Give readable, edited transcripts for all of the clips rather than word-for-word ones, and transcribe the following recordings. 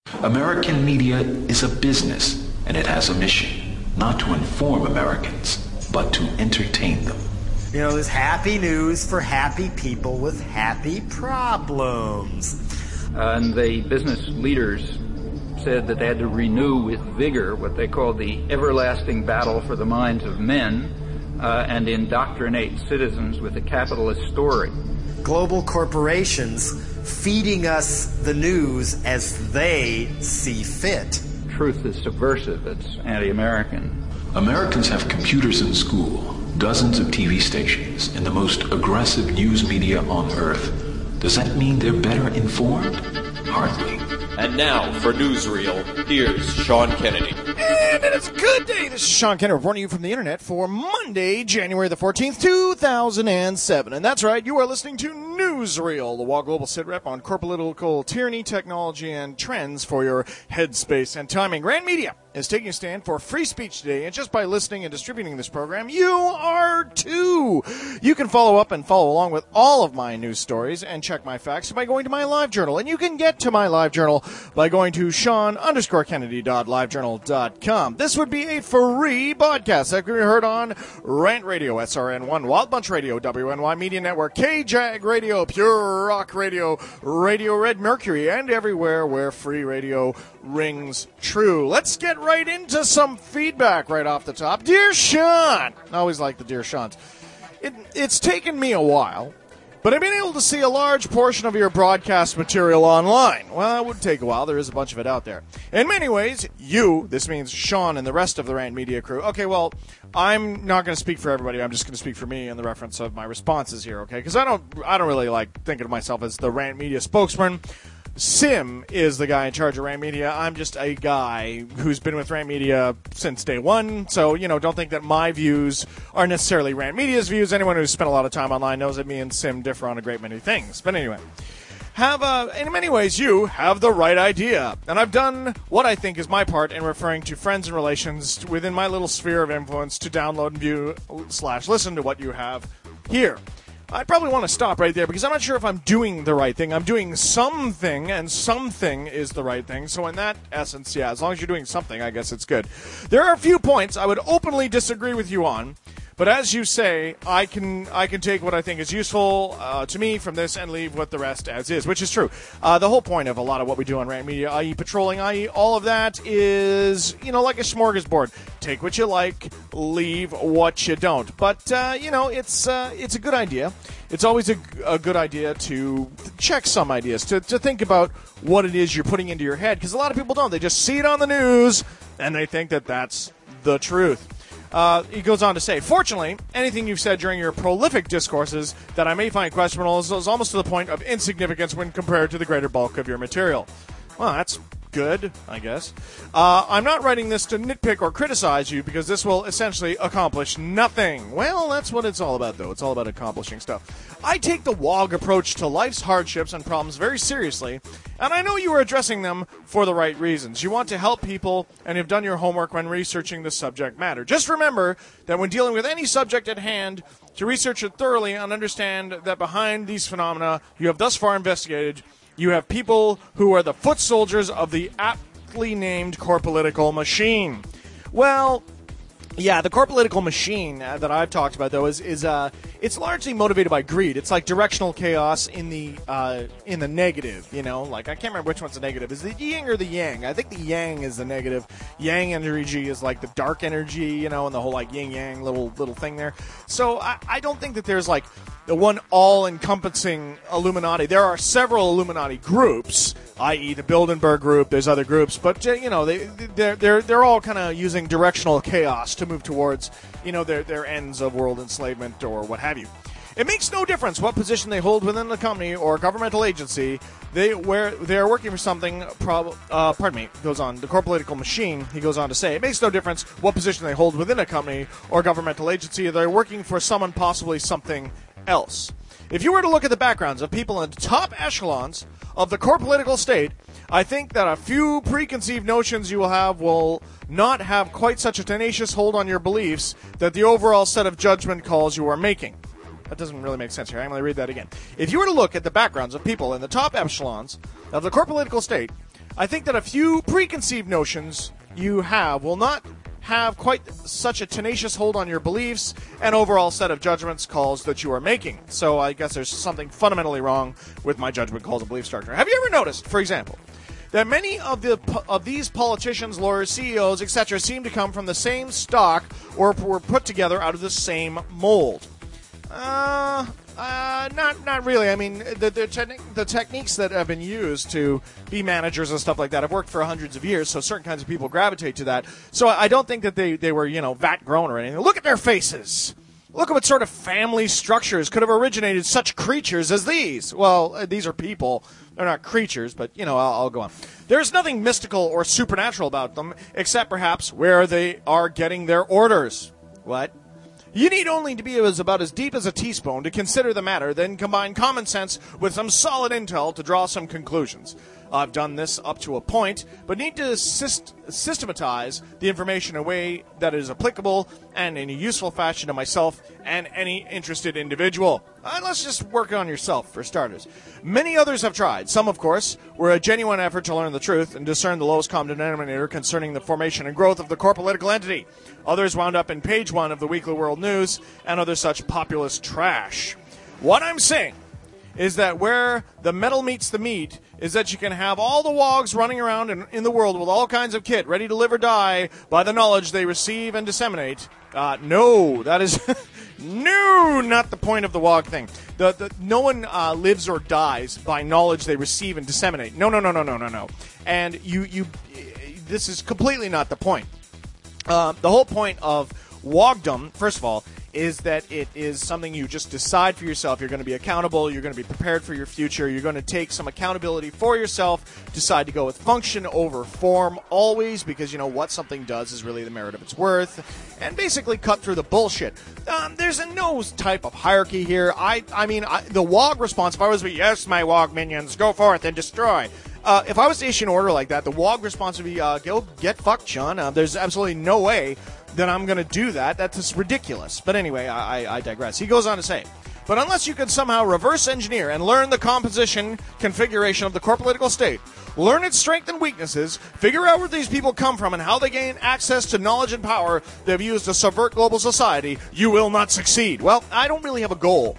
American media is a business, and it has a mission, not to inform Americans, but to entertain them. You know, there's happy news for happy people with happy problems. And the business leaders said that they had to renew with vigor what they called the everlasting battle for the minds of men and indoctrinate citizens with a capitalist story. Global corporations feeding us the news as they see fit. Truth is subversive. It's anti-American. Americans have computers in school, dozens of TV stations, and the most aggressive news media on Earth. Does that mean they're better informed? Hardly. And now, for Newsreel, here's Sean Kennedy. And it's a good day. This is Sean Kennedy reporting you from the internet for Monday, January the 14th, 2007. And that's right, you are listening to Newsreel, the Wall Global sit-rep on corporate tyranny, technology, and trends for your headspace and timing. Rand Media is taking a stand for free speech today, and just by listening and distributing this program, you are too. You can follow up and follow along with all of my news stories and check my facts by going to my LiveJournal. And you can get to my LiveJournal by going to Sean_Kennedy.livejournal.com. This would be a free podcast that can be heard on Rant Radio, SRN1, Wild Bunch Radio, WNY Media Network, KJAG Radio, Pure Rock Radio, Radio Red Mercury, and everywhere where free radio rings true. Let's get right into some feedback right off the top. Dear Sean, I always like the Dear Seans. It's taken me a while, but I've been able to see a large portion of your broadcast material online. Well, it would take a while. There is a bunch of it out there. In many ways, this means Sean and the rest of the Rant Media crew. Okay, well, I'm not going to speak for everybody. I'm just going to speak for me in the reference of my responses here, okay? Because I don't really like thinking of myself as the Rant Media spokesman. Sim is the guy in charge of Rant Media. I'm just a guy who's been with Rant Media since day one. So, don't think that my views are necessarily Rant Media's views. Anyone who's spent a lot of time online knows that me and Sim differ on a great many things. But anyway, in many ways, you have the right idea. And I've done what I think is my part in referring to friends and relations within my little sphere of influence to download and view / listen to what you have here. I probably want to stop right there because I'm not sure if I'm doing the right thing. I'm doing something, and something is the right thing. So in that essence, yeah, as long as you're doing something, I guess it's good. There are a few points I would openly disagree with you on, but as you say, I can take what I think is useful to me from this and leave what the rest as is, which is true. The whole point of a lot of what we do on Rant Media, i.e. patrolling, i.e. all of that is, like a smorgasbord. Take what you like, leave what you don't. But, it's a good idea. It's always a good idea to check some ideas, to think about what it is you're putting into your head, because a lot of people don't. They just see it on the news, and they think that that's the truth. He goes on to say, fortunately, anything you've said during your prolific discourses that I may find questionable is almost to the point of insignificance when compared to the greater bulk of your material. Well, that's good, I guess. I'm not writing this to nitpick or criticize you because this will essentially accomplish nothing. Well, that's what it's all about, though. It's all about accomplishing stuff. I take the WOG approach to life's hardships and problems very seriously, and I know you are addressing them for the right reasons. You want to help people and have done your homework when researching the subject matter. Just remember that when dealing with any subject at hand, to research it thoroughly and understand that behind these phenomena you have thus far investigated, you have people who are the foot soldiers of the aptly named core political machine. Well, yeah, the core political machine that I've talked about, though, is it's largely motivated by greed. It's like directional chaos in the negative, Like, I can't remember which one's the negative. Is it the yin or the yang? I think the yang is the negative. Yang energy is like the dark energy, and the whole, like, yin-yang little thing there. So I don't think that there's, like, the one all-encompassing Illuminati. There are several Illuminati groups, i.e. the Bilderberg group. There's other groups, but they're all kind of using directional chaos to move towards their ends of world enslavement or what have you. It makes no difference what position they hold within the company or governmental agency. They are working for something. Goes on. The core political machine. He goes on to say, it makes no difference what position they hold within a company or governmental agency. They're working for someone, possibly something else. If you were to look at the backgrounds of people in the top echelons of the core political state, I think that a few preconceived notions you will have will not have quite such a tenacious hold on your beliefs that the overall set of judgment calls you are making. That doesn't really make sense here. I'm going to read that again. If you were to look at the backgrounds of people in the top echelons of the core political state, I think that a few preconceived notions you have will not have quite such a tenacious hold on your beliefs and overall set of judgments calls that you are making. So I guess there's something fundamentally wrong with my judgment calls and belief structure. Have you ever noticed, for example, that many of these politicians, lawyers, CEOs, etc., seem to come from the same stock or were put together out of the same mold? Not really. I mean, the techniques that have been used to be managers and stuff like that have worked for hundreds of years, so certain kinds of people gravitate to that. So I don't think that they were, vat grown or anything. Look at their faces. Look at what sort of family structures could have originated such creatures as these. Well, these are people. They're not creatures, but, I'll go on. There's nothing mystical or supernatural about them, except perhaps where they are getting their orders. What? You need only to be about as deep as a teaspoon to consider the matter, then combine common sense with some solid intel to draw some conclusions. I've done this up to a point, but need to systematize the information in a way that is applicable and in a useful fashion to myself and any interested individual. Let's just work on yourself, for starters. Many others have tried. Some, of course, were a genuine effort to learn the truth and discern the lowest common denominator concerning the formation and growth of the core political entity. Others wound up in page 1 of the Weekly World News and other such populist trash. What I'm saying is that where the metal meets the meat is that you can have all the wogs running around in the world with all kinds of kit ready to live or die by the knowledge they receive and disseminate. No, that is no, not the point of the wog thing. No one lives or dies by knowledge they receive and disseminate. No. And this is completely not the point. The whole point of wogdom, first of all, is that it is something you just decide for yourself. You're going to be accountable. You're going to be prepared for your future. You're going to take some accountability for yourself, decide to go with function over form always, because what something does is really the merit of its worth, and basically cut through the bullshit. There's no type of hierarchy here. I mean, the WOG response, if I was, yes, my WOG minions, go forth and destroy. If I was to issue an order like that, the WOG response would be, go get fucked, Sean. There's absolutely no way that I'm going to do that. That's just ridiculous. But anyway, I digress. He goes on to say, but unless you can somehow reverse engineer and learn the composition, configuration of the core political state, learn its strengths and weaknesses, figure out where these people come from and how they gain access to knowledge and power they've used to subvert global society, you will not succeed. Well, I don't really have a goal.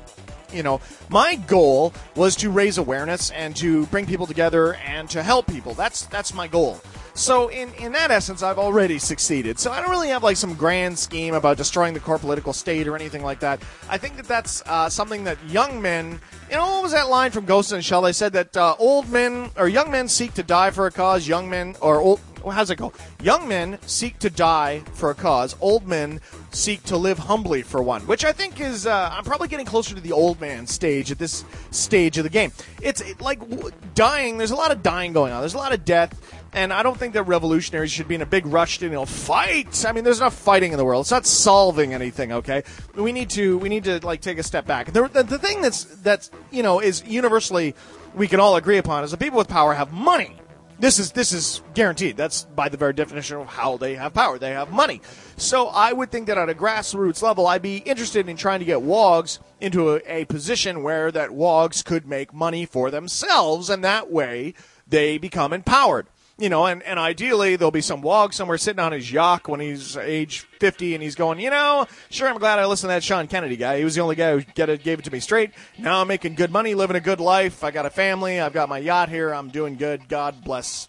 My goal was to raise awareness and to bring people together and to help people. That's my goal. So in that essence, I've already succeeded. So I don't really have like some grand scheme about destroying the core political state or anything like that. I think that that's something that young men, what was that line from Ghost in the Shell? They said that young men seek to die for a cause, young men, or old, how's it go? Young men seek to die for a cause, old men seek to live humbly for one, which I think is, I'm probably getting closer to the old man stage at this stage of the game. It's like dying, there's a lot of dying going on, there's a lot of death, and I don't think that revolutionaries should be in a big rush to, fight. I mean, there's enough fighting in the world. It's not solving anything, okay? We need to like take a step back. The thing that's is universally we can all agree upon is that people with power have money. This is guaranteed. That's by the very definition of how they have power. They have money. So I would think that at a grassroots level, I'd be interested in trying to get WOGs into a position where that WOGs could make money for themselves, and that way they become empowered. And ideally there'll be some WOG somewhere sitting on his yacht when he's age 50 and he's going, sure, I'm glad I listened to that Sean Kennedy guy. He was the only guy who gave it to me straight. Now I'm making good money, living a good life. I got a family. I've got my yacht here. I'm doing good. God bless,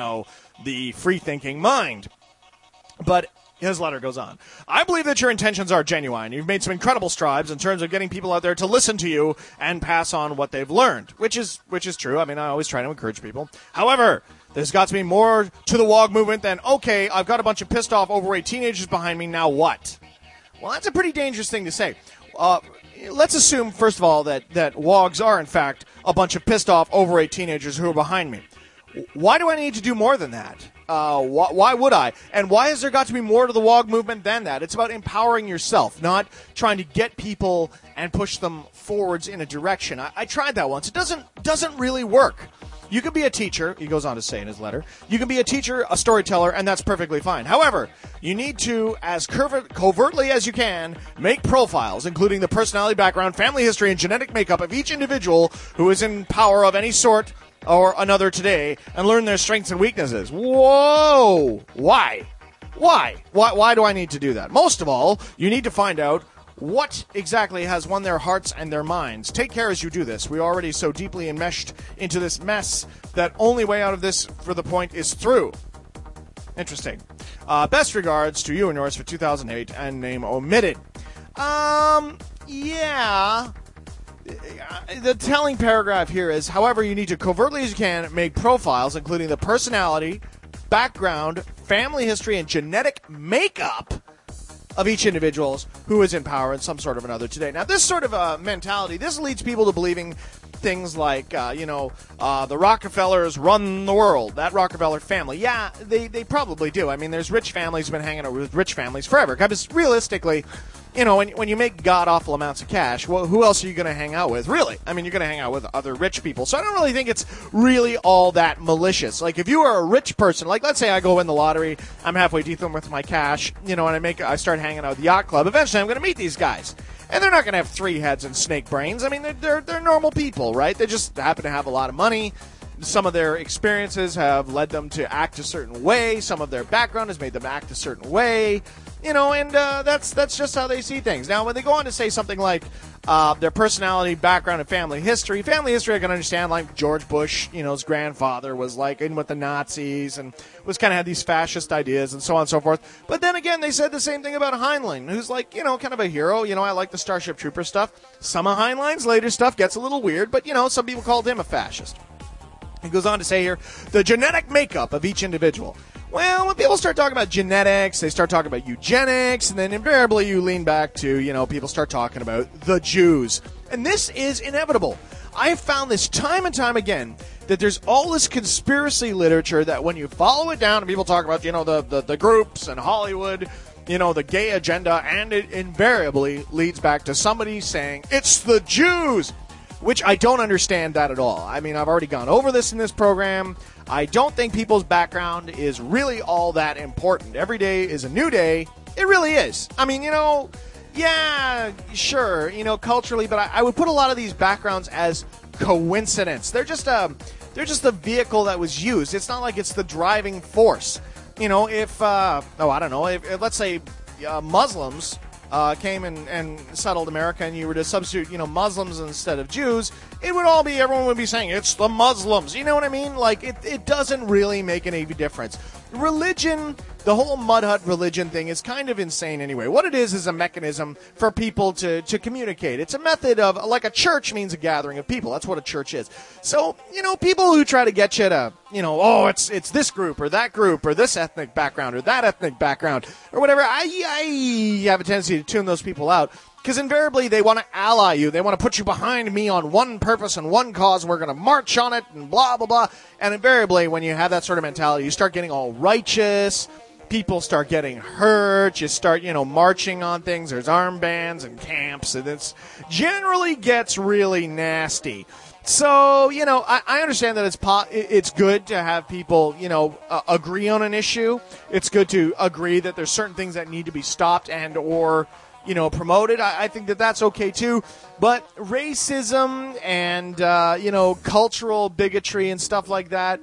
the free-thinking mind. But his letter goes on. I believe that your intentions are genuine. You've made some incredible strides in terms of getting people out there to listen to you and pass on what they've learned, which is true. I mean, I always try to encourage people. However, there's got to be more to the WOG movement than, okay, I've got a bunch of pissed off overweight teenagers behind me, now what? Well, that's a pretty dangerous thing to say. Let's assume, first of all, that WOGs are, in fact, a bunch of pissed off overweight teenagers who are behind me. Why do I need to do more than that? Why would I? And why has there got to be more to the WOG movement than that? It's about empowering yourself, not trying to get people and push them forwards in a direction. I tried that once. It doesn't really work. You can be a teacher, he goes on to say in his letter. You can be a teacher, a storyteller, and that's perfectly fine. However, you need to, as covertly as you can, make profiles, including the personality, background, family history, and genetic makeup of each individual who is in power of any sort or another today and learn their strengths and weaknesses. Whoa! Why? Why do I need to do that? Most of all, you need to find out what exactly has won their hearts and their minds. Take care as you do this. We're already so deeply enmeshed into this mess that only way out of this, for the point, is through. Interesting. Best regards to you and yours for 2008 and name omitted. Yeah. The telling paragraph here is, however, you need to covertly as you can make profiles, including the personality, background, family history, and genetic makeup of each individual who is in power in some sort of another today. Now, this sort of mentality, this leads people to believing things like, the Rockefellers run the world, that Rockefeller family. Yeah, they probably do. I mean, there's rich families who've been hanging out with rich families forever. Because realistically, when you make god-awful amounts of cash, well, who else are you going to hang out with? Really? I mean, you're going to hang out with other rich people. So I don't really think it's really all that malicious. Like, if you are a rich person, like, let's say I go win the lottery, I'm halfway decent with my cash, and I start hanging out with the yacht club, eventually I'm going to meet these guys. And they're not going to have 3 heads and snake brains. I mean, they're normal people, right? They just happen to have a lot of money. Some of their experiences have led them to act a certain way. Some of their background has made them act a certain way. And that's just how they see things. Now, when they go on to say something like their personality, background, and family history I can understand, like George Bush, his grandfather was like in with the Nazis and was kind of had these fascist ideas and so on and so forth. But then again, they said the same thing about Heinlein, who's like, kind of a hero. I like the Starship Trooper stuff. Some of Heinlein's later stuff gets a little weird, but, some people called him a fascist. He goes on to say here, the genetic makeup of each individual. Well, when people start talking about genetics, they start talking about eugenics, and then invariably you lean back to, people start talking about the Jews. And this is inevitable. I have found this time and time again, that there's all this conspiracy literature that when you follow it down and people talk about, the groups and Hollywood, the gay agenda, and it invariably leads back to somebody saying, it's the Jews! Which I don't understand that at all. I mean, I've already gone over this in this program. I don't think people's background is really all that important. Every day is a new day. It really is. I mean, yeah, sure, culturally, but I would put a lot of these backgrounds as coincidence. They're just a vehicle that was used. It's not like it's the driving force. If let's say Muslims came and settled America and you were to substitute, Muslims instead of Jews, everyone would be saying, it's the Muslims. You know what I mean? Like, it doesn't really make any difference. Religion, the whole mud hut religion thing is kind of insane anyway. What it is a mechanism for people to communicate. It's a method of, like a church means a gathering of people. That's what a church is. So, people who try to get you to, it's this group or that group or this ethnic background or that ethnic background or whatever, I have a tendency to tune those people out. Because invariably they want to ally you. They want to put you behind me on one purpose and one cause. We're going to march on it and blah, blah, blah. And invariably when you have that sort of mentality, you start getting all righteous. People start getting hurt. You start, marching on things. There's armbands and camps. And it generally gets really nasty. So, I understand that it's good to have people, agree on an issue. It's good to agree that there's certain things that need to be stopped and or promoted. I think that that's okay too. But racism and, cultural bigotry and stuff like that,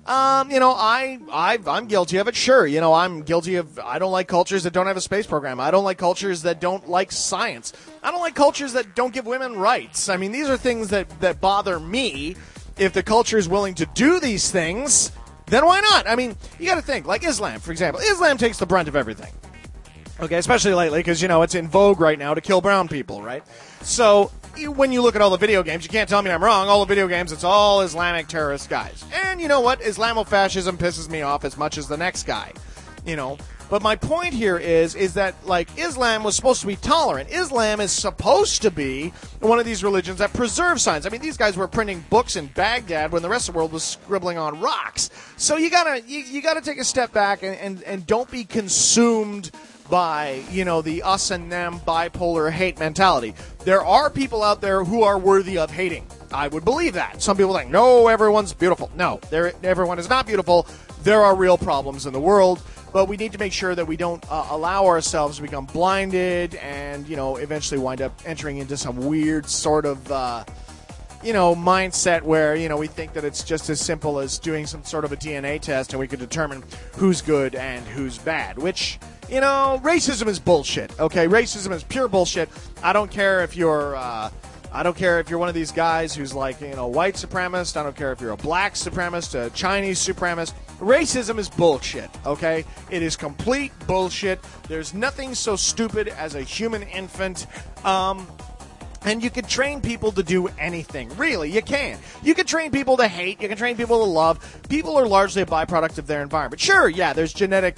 I'm guilty of it. Sure. I'm guilty of, I don't like cultures that don't have a space program. I don't like cultures that don't like science. I don't like cultures that don't give women rights. I mean, these are things that bother me. If the culture is willing to do these things, then why not? I mean, you got to think, like Islam, for example. Islam takes the brunt of everything. Okay, especially lately because, it's in vogue right now to kill brown people, right? So when you look at all the video games, you can't tell me I'm wrong. All the video games, it's all Islamic terrorist guys. And you know what? Islamofascism pisses me off as much as the next guy, But my point here is that, like, Islam was supposed to be tolerant. Islam is supposed to be one of these religions that preserve science. I mean, these guys were printing books in Baghdad when the rest of the world was scribbling on rocks. So you gotta take a step back and don't be consumed by, the us and them bipolar hate mentality. There are people out there who are worthy of hating. I would believe that. Some people think, no, everyone's beautiful. No, everyone is not beautiful. There are real problems in the world, but we need to make sure that we don't allow ourselves to become blinded and, eventually wind up entering into some weird sort of, mindset where, we think that it's just as simple as doing some sort of a DNA test and we could determine who's good and who's bad, which, racism is bullshit, okay? Racism is pure bullshit. I don't care if you're one of these guys who's like, white supremacist. I don't care if you're a black supremacist, a Chinese supremacist. Racism is bullshit, okay? It is complete bullshit. There's nothing so stupid as a human infant. And you can train people to do anything. Really, you can. You can train people to hate. You can train people to love. People are largely a byproduct of their environment. Sure, yeah, there's genetic,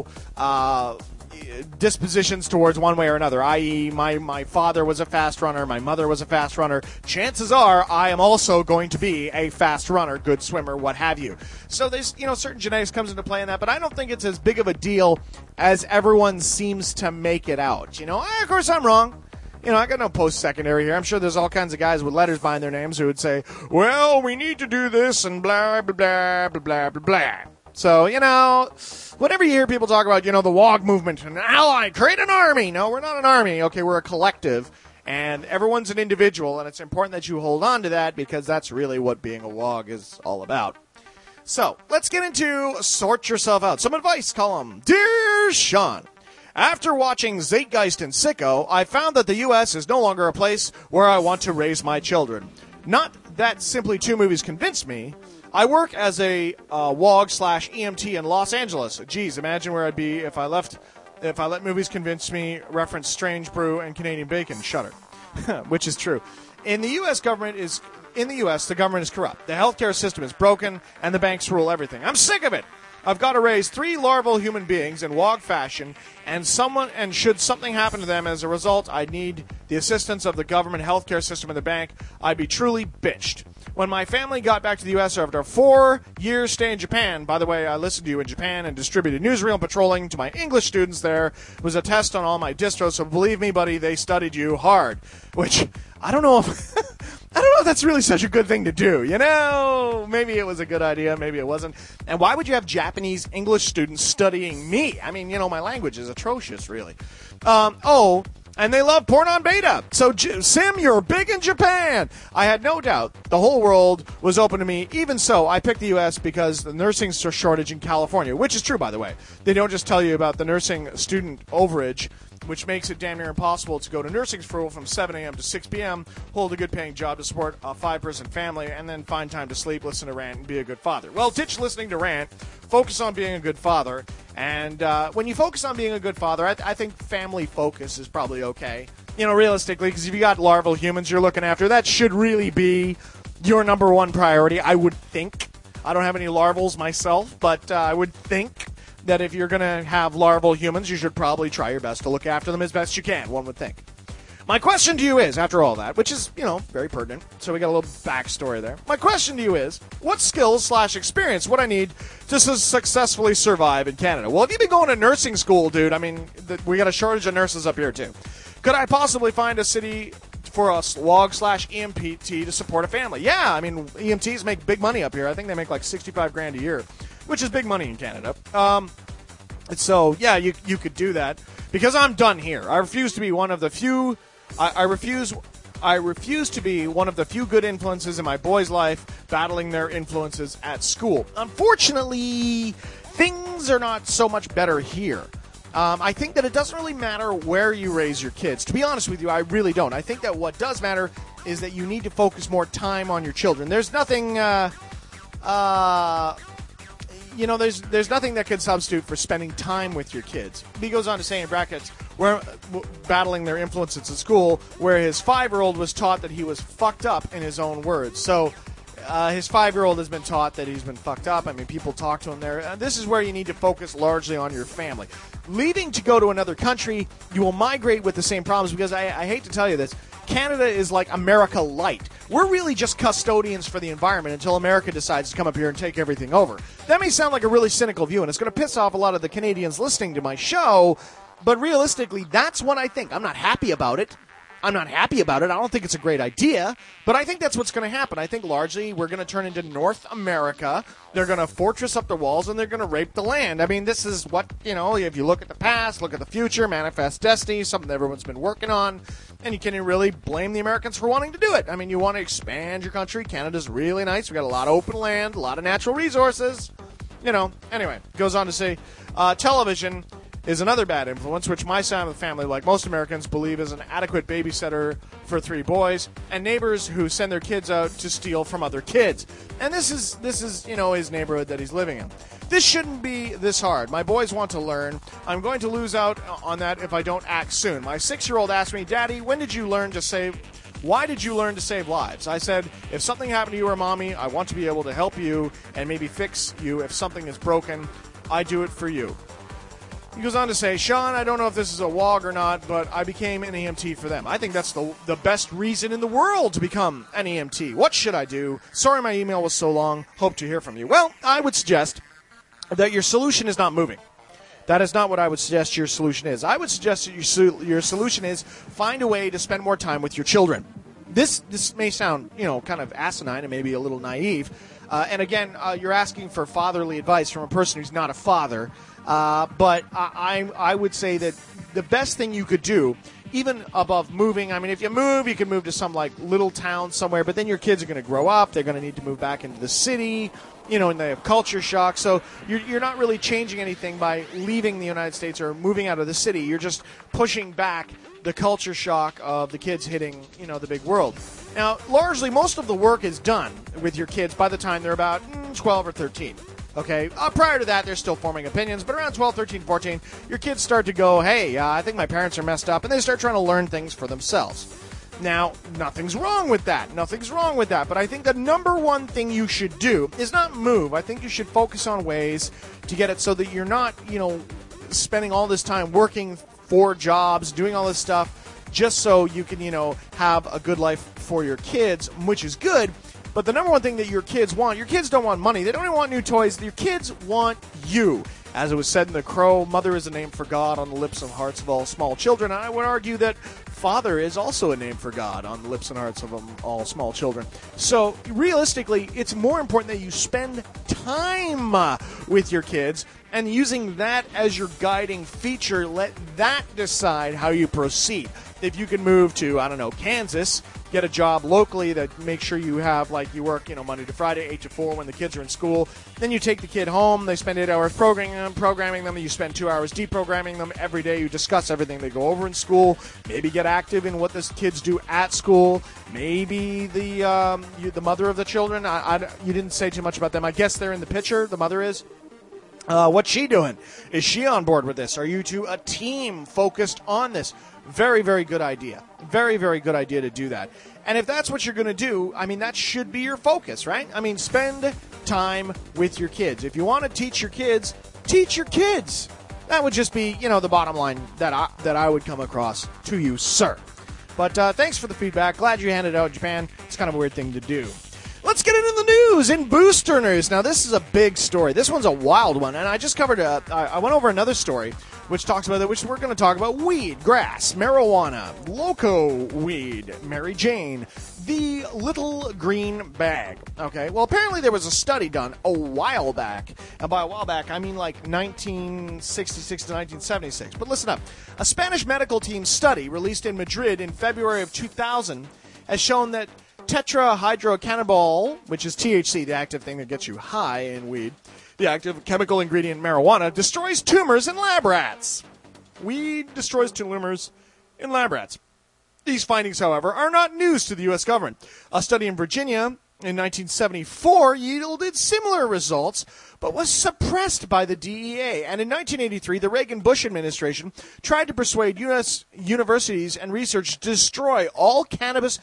dispositions towards one way or another, i.e. my father was a fast runner, my mother was a fast runner. Chances are I am also going to be a fast runner, good swimmer, what have you. So there's, certain genetics comes into play in that, but I don't think it's as big of a deal as everyone seems to make it out. Of course I'm wrong. I got no post-secondary here. I'm sure there's all kinds of guys with letters behind their names who would say, well, we need to do this and blah, blah, blah, blah, blah, blah, blah. So, whenever you hear people talk about, the WOG movement, an ally, create an army. No, we're not an army. Okay, we're a collective, and everyone's an individual, and it's important that you hold on to that because that's really what being a WOG is all about. So, let's get into Sort Yourself Out. Some advice column. Dear Sean, after watching Zeitgeist and Sicko, I found that the U.S. is no longer a place where I want to raise my children. Not that simply two movies convinced me. I work as a WOG/EMT in Los Angeles. Geez, imagine where I'd be if I let movies convince me, reference Strange Brew and Canadian Bacon. Shudder. Which is true. In the U.S., the government is corrupt. The healthcare system is broken, and the banks rule everything. I'm sick of it. I've got to raise 3 larval human beings in WOG fashion, and should something happen to them as a result, I'd need the assistance of the government healthcare system and the bank. I'd be truly bitched. When my family got back to the U.S. after a 4-year stay in Japan, by the way, I listened to you in Japan and distributed newsreel and patrolling to my English students there. It was a test on all my distros, so believe me, buddy, they studied you hard. Which, I don't know if that's really such a good thing to do, Maybe it was a good idea, maybe it wasn't. And why would you have Japanese English students studying me? I mean, my language is atrocious, really. And they love porn on beta. So, Sim, you're big in Japan. I had no doubt the whole world was open to me. Even so, I picked the U.S. because the nursing shortage in California, which is true, by the way. They don't just tell you about the nursing student overage, which makes it damn near impossible to go to nursing school from 7 a.m. to 6 p.m., hold a good-paying job to support a 5-person family, and then find time to sleep, listen to Rant, and be a good father. Well, ditch listening to Rant. Focus on being a good father. And when you focus on being a good father, I think family focus is probably okay. Realistically, because if you got larval humans you're looking after, that should really be your number one priority, I would think. I don't have any larvals myself, but I would think that if you're going to have larval humans, you should probably try your best to look after them as best you can, one would think. My question to you is, after all that, which is, very pertinent, so we got a little backstory there. My question to you is, what skills/experience would I need to successfully survive in Canada? Well, if you've been going to nursing school, dude, we got a shortage of nurses up here, too. Could I possibly find a city for a WOG/EMT to support a family? Yeah, EMTs make big money up here. I think they make like $65,000 a year, which is big money in Canada. So, yeah, you could do that. Because I'm done here. I refuse to be one of the few... I refuse to be one of the few good influences in my boys' life battling their influences at school. Unfortunately, things are not so much better here. I think that it doesn't really matter where you raise your kids. To be honest with you, I really don't. I think that what does matter is that you need to focus more time on your children. There's nothing... there's nothing that can substitute for spending time with your kids. He goes on to say in brackets, we're battling their influences at school, where his 5-year-old was taught that he was fucked up in his own words. So his 5-year-old has been taught that he's been fucked up. People talk to him there. This is where you need to focus largely on your family. Leaving to go to another country, you will migrate with the same problems because I hate to tell you this, Canada is like America light. We're really just custodians for the environment until America decides to come up here and take everything over. That may sound like a really cynical view, and it's going to piss off a lot of the Canadians listening to my show, but realistically, that's what I think. I'm not happy about it. I'm not happy about it. I don't think it's a great idea, but I think that's what's going to happen. I think largely we're going to turn into North America. They're going to fortress up the walls, and they're going to rape the land. I mean, this is what, if you look at the past, look at the future, manifest destiny, something that everyone's been working on, and you can't really blame the Americans for wanting to do it. I mean, you want to expand your country. Canada's really nice. We got a lot of open land, a lot of natural resources. Anyway, goes on to say, television is another bad influence, which my side of the family, like most Americans, believe is an adequate babysitter for 3 boys, and neighbors who send their kids out to steal from other kids. And this is his neighborhood that he's living in. This shouldn't be this hard. My boys want to learn. I'm going to lose out on that if I don't act soon. My 6-year-old asked me, Daddy, why did you learn to save lives? I said, if something happened to you or Mommy, I want to be able to help you and maybe fix you if something is broken. I do it for you. He goes on to say, Sean, I don't know if this is a WOG or not, but I became an EMT for them. I think that's the best reason in the world to become an EMT. What should I do? Sorry my email was so long. Hope to hear from you. Well, I would suggest that your solution is not moving. That is not what I would suggest your solution is. I would suggest that your solution is find a way to spend more time with your children. This may sound, kind of asinine and maybe a little naive. And again, you're asking for fatherly advice from a person who's not a father. But I would say that the best thing you could do, even above moving, I mean, if you move, you can move to some like little town somewhere, but then your kids are going to grow up. They're going to need to move back into the city, and they have culture shock. So you're not really changing anything by leaving the United States or moving out of the city. You're just pushing back the culture shock of the kids hitting, the big world. Now, largely, most of the work is done with your kids by the time they're about 12 or 13. Okay, prior to that, they're still forming opinions, but around 12, 13, 14, your kids start to go, hey, I think my parents are messed up, and they start trying to learn things for themselves. Now, nothing's wrong with that, but I think the number one thing you should do is not move. I think you should focus on ways to get it so that you're not, spending all this time working 4 jobs, doing all this stuff, just so you can, have a good life for your kids, which is good. But the number one thing that your kids don't want money. They don't even want new toys. Your kids want you. As it was said in The Crow, mother is a name for God on the lips and hearts of all small children. And I would argue that father is also a name for God on the lips and hearts of all small children. So realistically, it's more important that you spend time with your kids, and using that as your guiding feature, let that decide how you proceed. If you can move to, Kansas, get a job locally that makes sure you have, you work, Monday to Friday, 8 to 4 when the kids are in school. Then you take the kid home. They spend 8 hours programming them. You spend 2 hours deprogramming them. Every day you discuss everything they go over in school. Maybe get active in what the kids do at school. Maybe the mother of the children. You didn't say too much about them. I guess they're in the picture. The mother is. What's she doing? Is she on board with this? Are you two a team focused on this? Very, very good idea. Very, very good idea to do that. And if that's what you're going to do, that should be your focus, right? Spend time with your kids. If you want to teach your kids, teach your kids. That would just be, the bottom line that I would come across to you, sir. But thanks for the feedback. Glad you handed out Japan. It's kind of a weird thing to do. Let's get into the news. In booster news, now this is a big story. This one's a wild one, and I just covered. I went over another story which talks about it. Which we're going to talk about: weed, grass, marijuana, loco weed, Mary Jane, the little green bag. Okay. Well, apparently there was a study done a while back, and by a while back I mean like 1966 to 1976. But listen up: a Spanish medical team study released in Madrid in February of 2000 has shown that tetrahydrocannabinol, which is THC, the active thing that gets you high in weed, the active chemical ingredient marijuana, destroys tumors in lab rats. Weed destroys tumors in lab rats. These findings, however, are not news to the U.S. government. A study in Virginia in 1974 yielded similar results, but was suppressed by the DEA. And in 1983, the Reagan-Bush administration tried to persuade U.S. universities and research to destroy all cannabis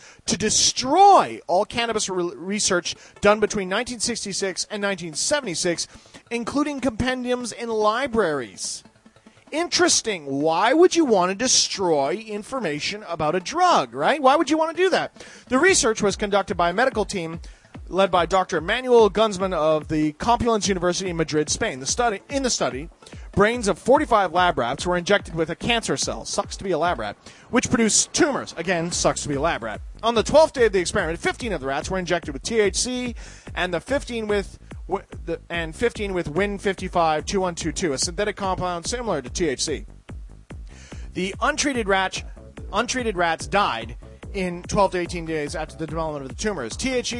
research done between 1966 and 1976, including compendiums in libraries. Interesting. Why would you want to destroy information about a drug, right? Why would you want to do that? The research was conducted by a medical team led by Dr. Manuel Gunzman of the Complutense University in Madrid, Spain. In the study, brains of 45 lab rats were injected with a cancer cell, sucks to be a lab rat, which produced tumors, again, sucks to be a lab rat. On the 12th day of the experiment, 15 of the rats were injected with THC, and 15 with Win552122, a synthetic compound similar to THC. The untreated rats died in 12 to 18 days after the development of the tumors.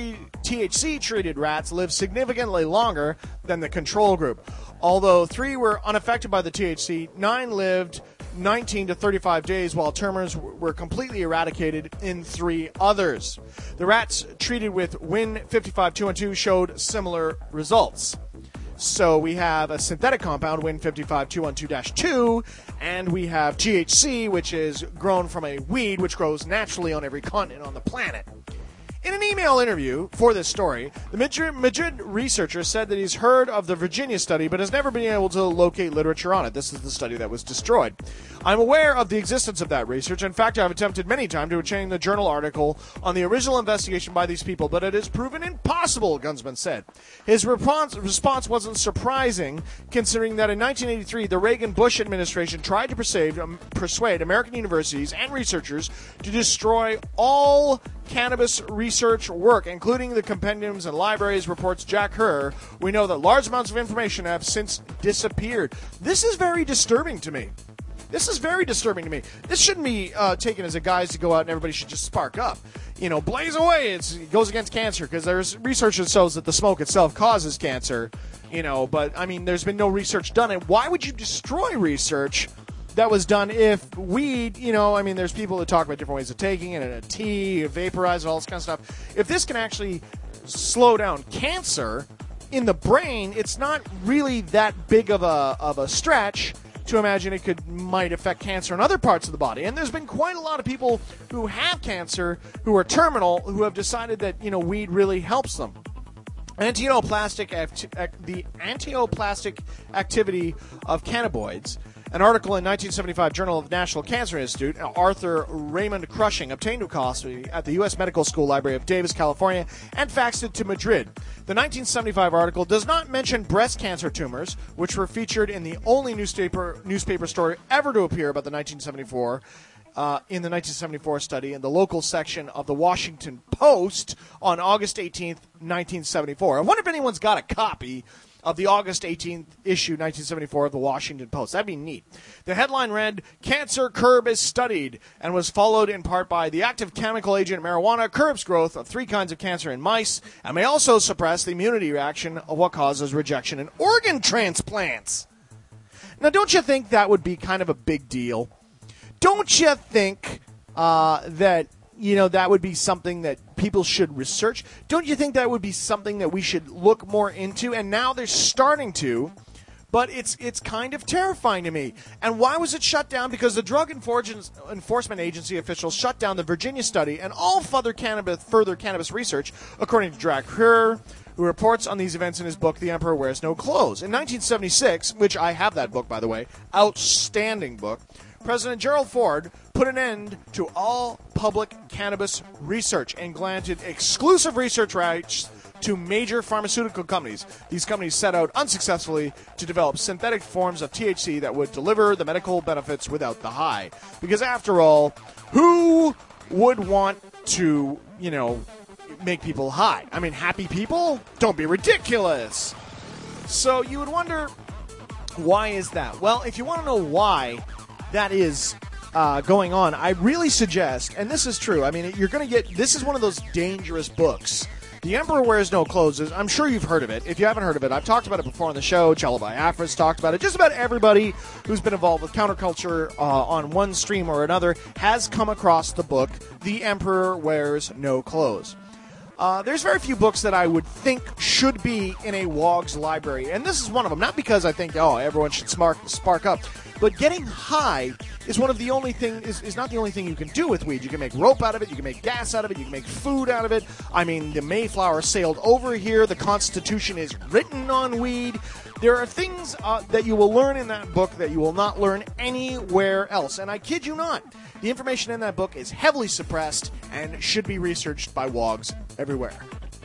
THC-treated rats lived significantly longer than the control group. Although 3 were unaffected by the THC, 9 lived 19 to 35 days, while tumors were completely eradicated in 3 others. The rats treated with Win552122 showed similar results. So we have a synthetic compound, Win552122-2, and we have THC, which is grown from a weed which grows naturally on every continent on the planet. In an email interview for this story, the Madrid researcher said that he's heard of the Virginia study but has never been able to locate literature on it. This is the study that was destroyed. I'm aware of the existence of that research. In fact, I've attempted many times to obtain the journal article on the original investigation by these people, but it is proven impossible, Gunsman said. His response wasn't surprising, considering that in 1983, the Reagan-Bush administration tried to persuade American universities and researchers to destroy all cannabis research work, including the compendiums and libraries, reports Jack Herr. We know that large amounts of information have since disappeared. This is very disturbing to me. This shouldn't be taken as a guise to go out and everybody should just spark up. You know, blaze away. It goes against cancer because there's research that shows that the smoke itself causes cancer. You know, but I mean, there's been no research done. And why would you destroy research that was done if weed, you know, I mean, there's people that talk about different ways of taking it, and a tea, vaporize, all this kind of stuff. If this can actually slow down cancer in the brain, it's not really that big of a stretch to imagine it might affect cancer in other parts of the body. And there's been quite a lot of people who have cancer, who are terminal, who have decided that, you know, weed really helps them. The antioplastic activity of cannabinoids. An article in 1975 Journal of the National Cancer Institute, Arthur Raymond Cushing obtained a copy at the U.S. Medical School Library of Davis, California, and faxed it to Madrid. The 1975 article does not mention breast cancer tumors, which were featured in the only newspaper story ever to appear about the 1974 in the 1974 study in the local section of the Washington Post on August 18th, 1974. I wonder if anyone's got a copy of the August 18th issue, 1974, of the Washington Post. That'd be neat. The headline read, "Cancer Curb is Studied," and was followed in part by the active chemical agent marijuana curbs growth of 3 kinds of cancer in mice and may also suppress the immunity reaction of what causes rejection in organ transplants. Now, don't you think that would be kind of a big deal? Don't you think that, you know, that would be something that people should research? Don't you think that would be something that we should look more into? And now they're starting to, but it's kind of terrifying to me. And why was it shut down? Because the Drug Enforcement Agency officials shut down the Virginia study and all further cannabis research, according to Jack Herr, who reports on these events in his book, The Emperor Wears No Clothes. In 1976, which I have that book, by the way, outstanding book, President Gerald Ford put an end to all public cannabis research and granted exclusive research rights to major pharmaceutical companies. These companies set out unsuccessfully to develop synthetic forms of THC that would deliver the medical benefits without the high. Because after all, who would want to, you know, make people high? I mean, happy people? Don't be ridiculous. So you would wonder, why is that? Well, if you want to know why that is going on, I really suggest, and this is true, I mean, you're going to get, this is one of those dangerous books. The Emperor Wears No Clothes. I'm sure you've heard of it. If you haven't heard of it, I've talked about it before on the show. Cello Biafra's talked about it. Just about everybody who's been involved with counterculture on one stream or another has come across the book, The Emperor Wears No Clothes. There's very few books that I would think should be in a WOG's library, and this is one of them. Not because I think, everyone should spark up, but getting high is one of the only thing is not the only thing you can do with weed. You can make rope out of it, you can make gas out of it, you can make food out of it. I mean, the Mayflower sailed over here. The Constitution is written on weed. There are things that you will learn in that book that you will not learn anywhere else. And I kid you not, the information in that book is heavily suppressed and should be researched by WOGs everywhere.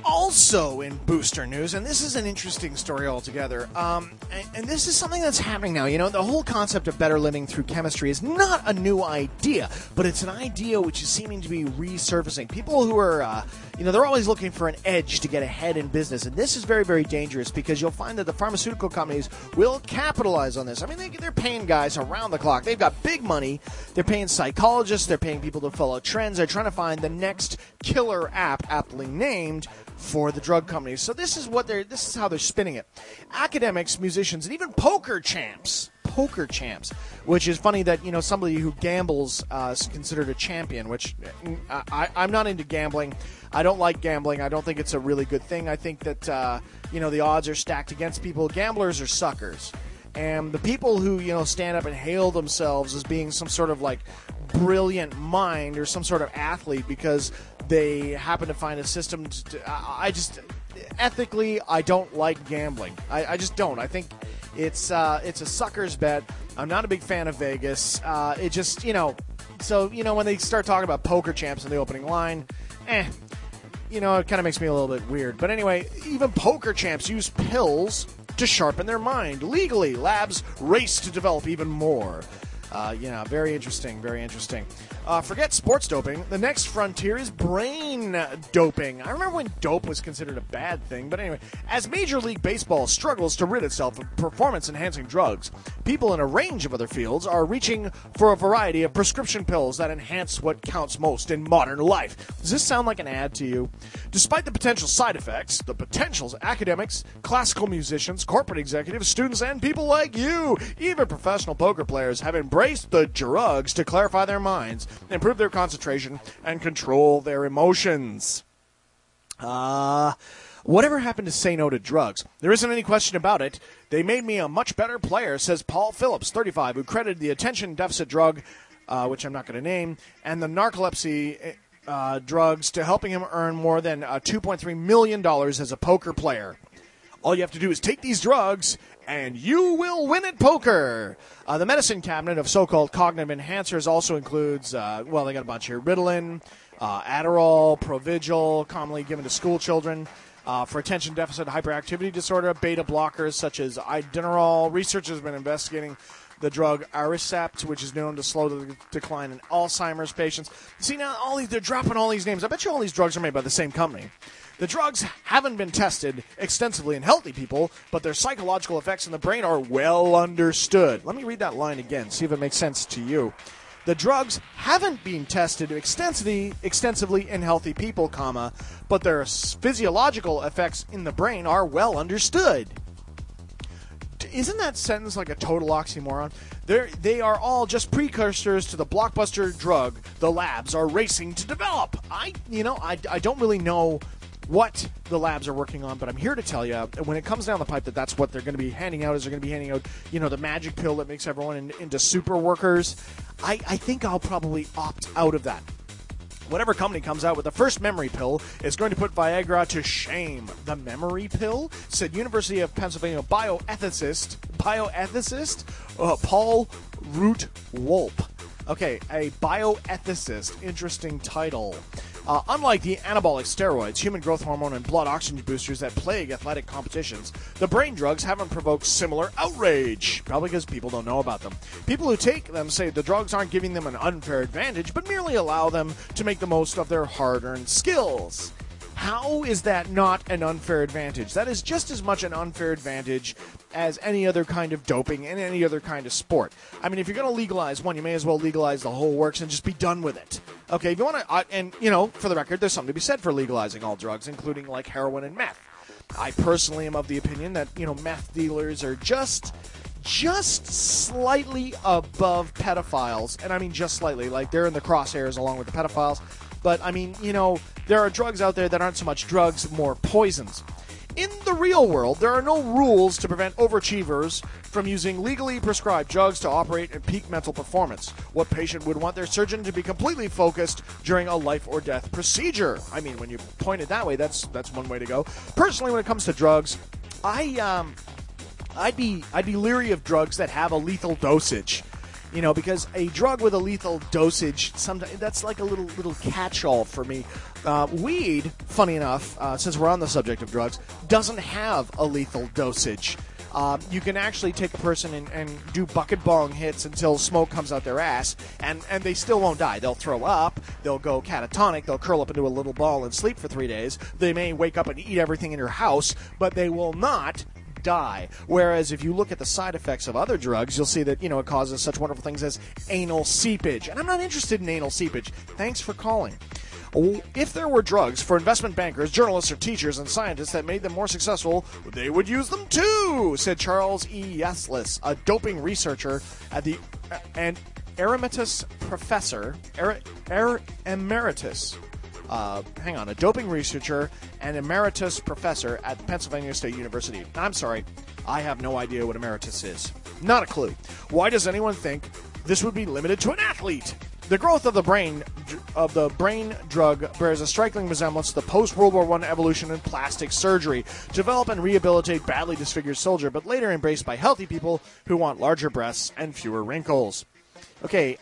Also in booster news, and this is an interesting story altogether, and this is something that's happening now. You know, the whole concept of better living through chemistry is not a new idea, but it's an idea which is seeming to be resurfacing. People who are, they're always looking for an edge to get ahead in business, and this is very, very dangerous because you'll find that the pharmaceutical companies will capitalize on this. I mean, they're paying guys around the clock. They've got big money. They're paying psychologists. They're paying people to follow trends. They're trying to find the next killer app, aptly named, for the drug companies. So this is how they're spinning it. Academics, musicians, and even poker champs, which is funny that, somebody who gambles is considered a champion, which I'm not into gambling. I don't like gambling. I don't think it's a really good thing. I think that, the odds are stacked against people. Gamblers are suckers. And the people who, stand up and hail themselves as being some sort of like brilliant mind or some sort of athlete because they happen to find a system ethically, I don't like gambling. I just don't. I think it's a sucker's bet. I'm not a big fan of Vegas. It just, so, when they start talking about poker champs in the opening line, it kind of makes me a little bit weird. But anyway, even poker champs use pills to sharpen their mind. Legally, labs race to develop even more. Very interesting, very interesting. Forget sports doping. The next frontier is brain doping. I remember when dope was considered a bad thing, but anyway, as Major League Baseball struggles to rid itself of performance-enhancing drugs, people in a range of other fields are reaching for a variety of prescription pills that enhance what counts most in modern life. Does this sound like an ad to you? Despite the potential side effects, the potentials, academics, classical musicians, corporate executives, students, and people like you, even professional poker players, have embraced the drugs to clarify their minds, improve their concentration, and control their emotions. Whatever happened to say no to drugs? There isn't any question about it. They made me a much better player, says Paul Phillips, 35, who credited the attention deficit drug, which I'm not going to name, and the narcolepsy drugs to helping him earn more than $2.3 million as a poker player. All you have to do is take these drugs, and you will win at poker. The medicine cabinet of so-called cognitive enhancers also includes, they got a bunch here, Ritalin, Adderall, Provigil, commonly given to school children. For attention deficit hyperactivity disorder, beta blockers such as Idenarol. Research has been investigating the drug Aricept, which is known to slow the decline in Alzheimer's patients. See, now they're dropping all these names. I bet you all these drugs are made by the same company. The drugs haven't been tested extensively in healthy people, but their psychological effects in the brain are well understood. Let me read that line again, see if it makes sense to you. The drugs haven't been tested extensively in healthy people, but their physiological effects in the brain are well understood. Isn't that sentence like a total oxymoron? They are all just precursors to the blockbuster drug the labs are racing to develop. I don't really know what the labs are working on, but I'm here to tell you, when it comes down the pipe, that's what they're going to be handing out. Is they're going to be handing out, the magic pill that makes everyone into super workers. I think I'll probably opt out of that. Whatever company comes out with the first memory pill is going to put Viagra to shame. The memory pill? Said University of Pennsylvania bioethicist Paul Root-Wolpe. Okay, a bioethicist. Interesting title. Unlike the anabolic steroids, human growth hormone, and blood oxygen boosters that plague athletic competitions, the brain drugs haven't provoked similar outrage, probably because people don't know about them. People who take them say the drugs aren't giving them an unfair advantage, but merely allow them to make the most of their hard-earned skills. How is that not an unfair advantage? That is just as much an unfair advantage as any other kind of doping and any other kind of sport. I mean, if you're going to legalize one, you may as well legalize the whole works and just be done with it. Okay, if you want to, for the record, there's something to be said for legalizing all drugs, including like heroin and meth. I personally am of the opinion that, meth dealers are just slightly above pedophiles, and I mean just slightly, like they're in the crosshairs along with the pedophiles. But, I mean, there are drugs out there that aren't so much drugs, more poisons. In the real world, there are no rules to prevent overachievers from using legally prescribed drugs to operate at peak mental performance. What patient would want their surgeon to be completely focused during a life-or-death procedure? I mean, when you point it that way, that's one way to go. Personally, when it comes to drugs, I'd be leery of drugs that have a lethal dosage. because a drug with a lethal dosage, sometimes that's like a little catch-all for me. Weed, funny enough, since we're on the subject of drugs, doesn't have a lethal dosage. You can actually take a person and do bucket bong hits until smoke comes out their ass, and they still won't die. They'll throw up, they'll go catatonic, they'll curl up into a little ball and sleep for 3 days. They may wake up and eat everything in your house, but they will not die. Whereas if you look at the side effects of other drugs, you'll see that, it causes such wonderful things as anal seepage. And I'm not interested in anal seepage. Thanks for calling. If there were drugs for investment bankers, journalists, or teachers and scientists that made them more successful, they would use them too, said Charles E. Yeslis, a doping researcher at the and emeritus professor, a doping researcher and emeritus professor at Pennsylvania State University. I'm sorry, I have no idea what emeritus is. Not a clue. Why does anyone think this would be limited to an athlete? The growth of the brain drug bears a striking resemblance to the post-World War I evolution in plastic surgery, to develop and rehabilitate badly disfigured soldier, but later embraced by healthy people who want larger breasts and fewer wrinkles. Okay,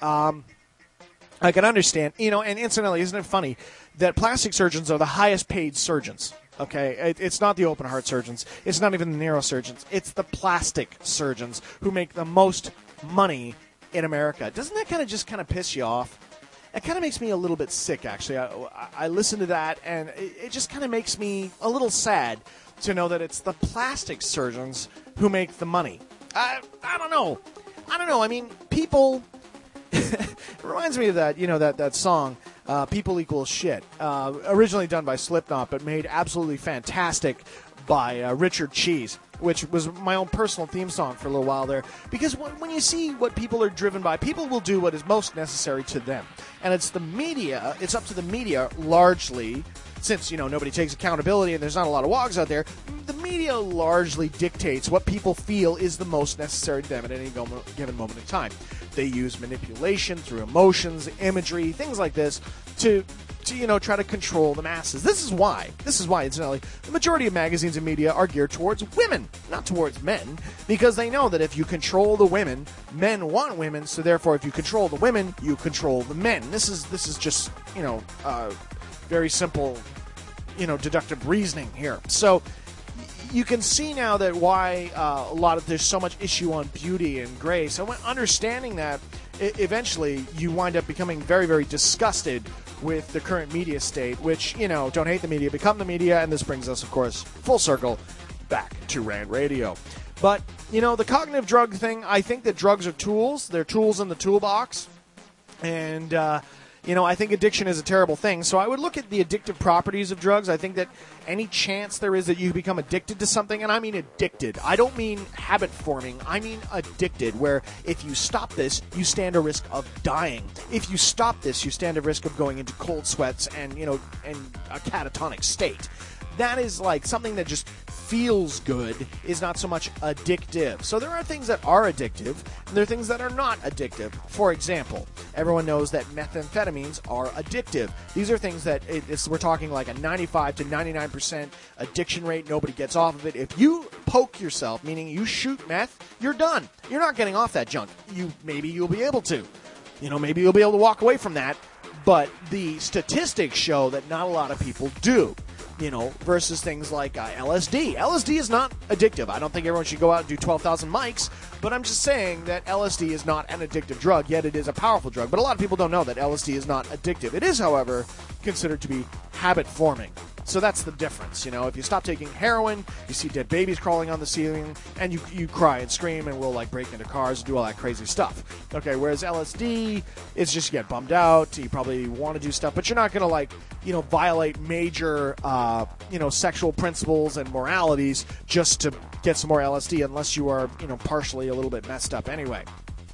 I can understand, and incidentally, isn't it funny that plastic surgeons are the highest paid surgeons? Okay, it's not the open heart surgeons, it's not even the neurosurgeons, it's the plastic surgeons who make the most money in America. Doesn't that kind of piss you off? It kind of makes me a little bit sick, actually. I listen to that, and it just kind of makes me a little sad to know that it's the plastic surgeons who make the money. I don't know. I mean, people... It reminds me of that, that song, People Equal Shit, originally done by Slipknot, but made absolutely fantastic by Richard Cheese, which was my own personal theme song for a little while there. Because when you see what people are driven by, people will do what is most necessary to them. And it's the media, it's up to the media largely, since, nobody takes accountability and there's not a lot of wogs out there, the media largely dictates what people feel is the most necessary to them at any given moment in time. They use manipulation through emotions, imagery, things like this to try to control the masses. This is why, incidentally, the majority of magazines and media are geared towards women, not towards men, because they know that if you control the women, men want women, so therefore if you control the women, you control the men. This is just, very simple, deductive reasoning here. So you can see now that why there's so much issue on beauty and grace. So understanding that, eventually you wind up becoming very, very disgusted with the current media state, which, don't hate the media, become the media, and this brings us, of course, full circle back to Rant Radio. But, the cognitive drug thing, I think that drugs are tools. They're tools in the toolbox. And, I think addiction is a terrible thing. So I would look at the addictive properties of drugs. I think that any chance there is that you become addicted to something, and I mean addicted. I don't mean habit forming. I mean addicted, where if you stop this, you stand a risk of dying. If you stop this, you stand a risk of going into cold sweats and, and a catatonic state. That is like something that just feels good is not so much addictive. So there are things that are addictive, and there are things that are not addictive. For example, everyone knows that methamphetamines are addictive. These are things that we're talking like a 95 to 99% addiction rate. Nobody gets off of it. If you poke yourself, meaning you shoot meth, you're done. You're not getting off that junk. Maybe you'll be able to. Maybe you'll be able to walk away from that. But the statistics show that not a lot of people do. Versus things like LSD. LSD is not addictive. I don't think everyone should go out and do 12,000 mics, but I'm just saying that LSD is not an addictive drug, yet it is a powerful drug. But a lot of people don't know that LSD is not addictive. It is, however, considered to be habit-forming. So that's the difference. If you stop taking heroin, you see dead babies crawling on the ceiling, and you cry and scream and will break into cars and do all that crazy stuff. Okay, whereas LSD, it's just you get bummed out, you probably want to do stuff, but you're not going to violate major sexual principles and moralities just to get some more LSD unless you are partially a little bit messed up anyway.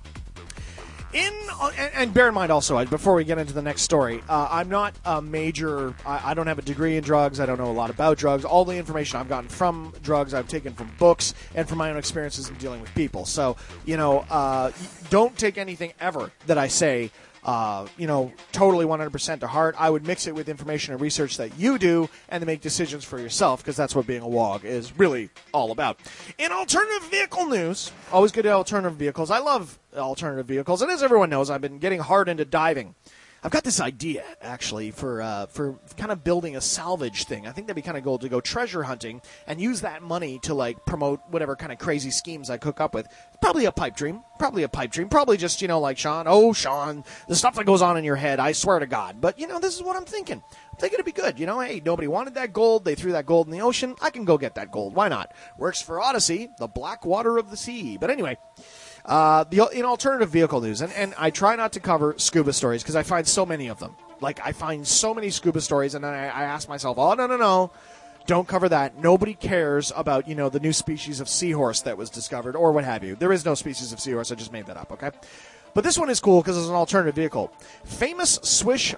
And bear in mind also, before we get into the next story, I'm not a major, I don't have a degree in drugs, I don't know a lot about drugs. All the information I've gotten from drugs I've taken from books and from my own experiences in dealing with people. So, don't take anything ever that I say totally 100% to heart. I would mix it with information and research that you do and to make decisions for yourself, because that's what being a WOG is really all about. In alternative vehicle news, always good at alternative vehicles. I love alternative vehicles, and as everyone knows, I've been getting hard into diving. I've got this idea, actually, for kind of building a salvage thing. I think that'd be kind of cool to go treasure hunting and use that money to, like, promote whatever kind of crazy schemes I cook up with. Probably a pipe dream. Probably just, like Sean, the stuff that goes on in your head, I swear to God. But, this is what I'm thinking. I'm thinking it'd be good. Hey, nobody wanted that gold. They threw that gold in the ocean. I can go get that gold. Why not? Works for Odyssey, the black water of the sea. But anyway... in alternative vehicle news, and I try not to cover scuba stories because I find so many of them. Like, I find so many scuba stories, and then I ask myself, no, don't cover that. Nobody cares about, the new species of seahorse that was discovered or what have you. There is no species of seahorse. I just made that up, okay? But this one is cool because it's an alternative vehicle. Famous Swiss,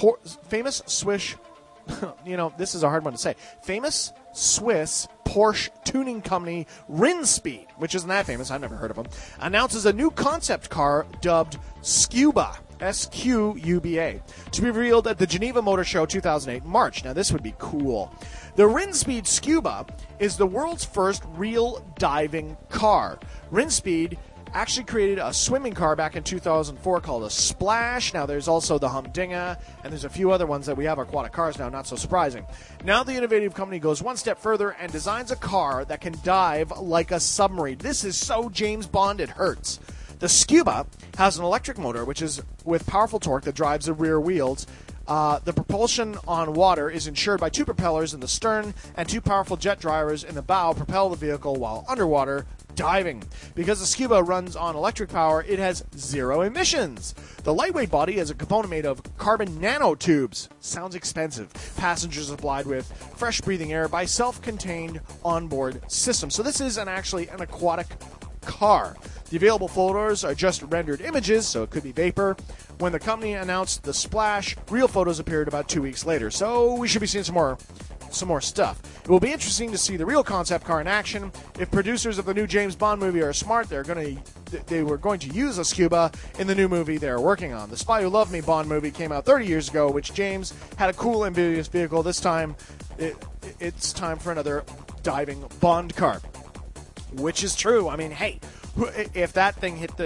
this is a hard one to say. Famous Swiss Porsche tuning company Rinspeed, which isn't that famous, I've never heard of them, announces a new concept car dubbed Scuba, S-Q-U-B-A, to be revealed at the Geneva Motor Show 2008 in March. Now, this would be cool. The Rinspeed Scuba is the world's first real diving car. Rinspeed actually created a swimming car back in 2004 called a Splash. Now, there's also the Humdinger, and there's a few other ones that we have aquatic cars now, not so surprising. Now, the innovative company goes one step further and designs a car that can dive like a submarine. This is so James Bond, it hurts. The Scuba has an electric motor, which is with powerful torque that drives the rear wheels. The propulsion on water is ensured by two propellers in the stern and two powerful jet drivers in the bow propel the vehicle while underwater diving. Because the Scuba runs on electric power, it has zero emissions. The lightweight body is a component made of carbon nanotubes. Sounds expensive. Passengers supplied with fresh breathing air by self-contained onboard system. So this is actually an aquatic car. The available photos are just rendered images, so it could be vapor. When the company announced the Splash, real photos appeared about 2 weeks later. So we should be seeing some more stuff. It will be interesting to see the real concept car in action. If producers of the new James Bond movie are smart, they were going to use a Scuba in the new movie they're working on. The Spy Who Loved Me Bond movie came out 30 years ago, which James had a cool, amphibious vehicle. This time, it's time for another diving Bond car, which is true. I mean, hey, if that thing hit